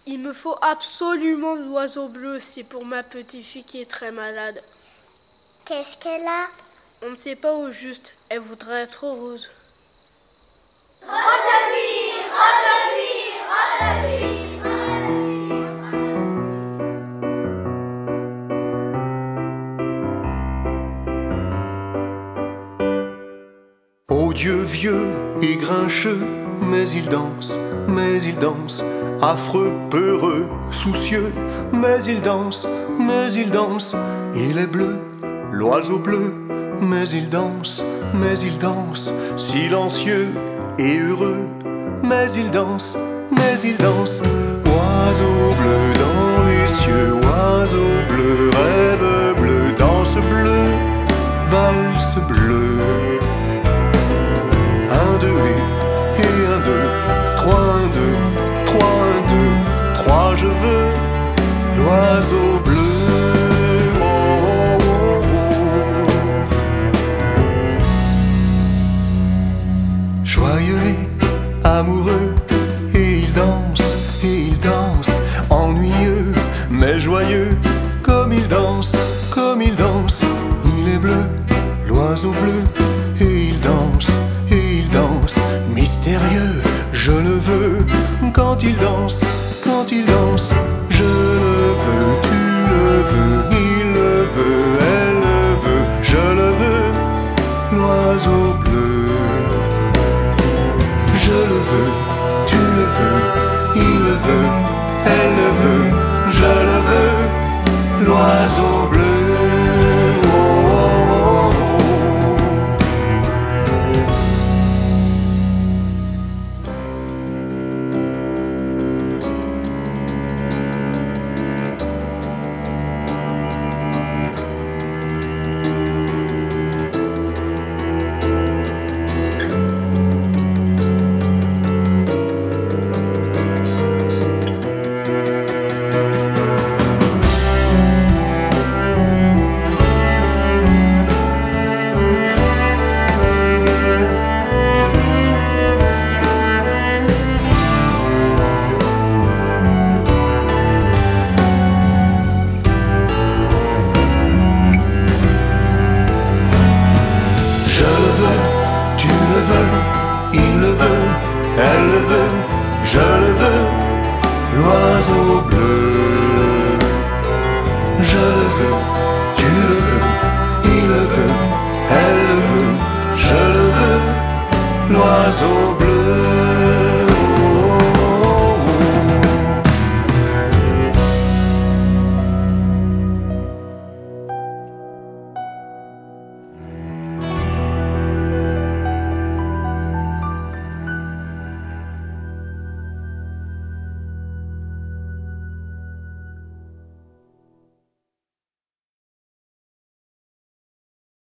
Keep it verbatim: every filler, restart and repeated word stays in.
Il me faut absolument l'oiseau bleu, c'est pour ma petite fille qui est très malade. Qu'est-ce qu'elle a? On ne sait pas au juste, elle voudrait être heureuse. Rends-la-lui, rends-la-lui, rends-la-lui. Ô Dieu vieux et grincheux, mais il danse, mais il danse, affreux, peureux, soucieux, mais il danse, mais il danse, il est bleu, l'oiseau bleu, mais il danse, mais il danse, silencieux et heureux, mais il danse, mais il danse, oiseau bleu dans les cieux, oiseau bleu, rêve bleu, danse bleu, valse bleue. Un, deux, et, et un, deux, trois, un, deux, trois, un, deux, trois, je veux l'oiseau bleu. Oh, oh, oh, oh. Joyeux et amoureux, et il danse, et il danse, ennuyeux, mais joyeux, comme il danse, comme il danse, il est bleu, l'oiseau bleu, et il danse. Mystérieux, je le veux, quand il danse, quand il danse, je le veux, tu le veux, il le veut, elle le veut, je le veux, l'oiseau bleu. Je le veux, tu le veux, il le veut, elle le veut, je le veux, l'oiseau bleu. Il le veut, elle le veut, je le veux, l'oiseau bleu. Je le veux, tu le veux, il le veut, elle le veut, je le veux, l'oiseau bleu.